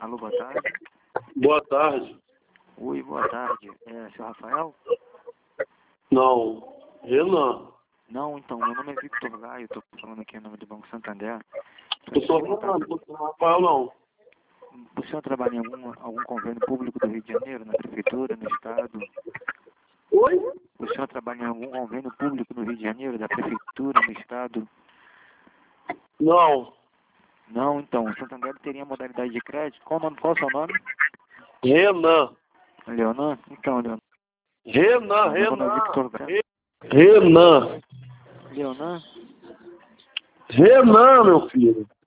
Alô, boa tarde. Boa tarde. Oi, boa tarde. É, seu Rafael? Não, Renan. Não, então, meu nome é Victor Gaio, estou falando aqui em nome do Banco Santander. Eu sou Renan, não sou Rafael, não. O senhor trabalha em algum convênio público do Rio de Janeiro, na prefeitura, no estado? Oi? O senhor trabalha em algum convênio público do Rio de Janeiro, da prefeitura, no estado? Não. Não, então, o Santander teria modalidade de crédito. Qual o seu nome? Renan. Leonan? Então, Leonan. Renan, Meu nome é Renan. Victor Gaio. Renan. Leonan? Renan, meu filho.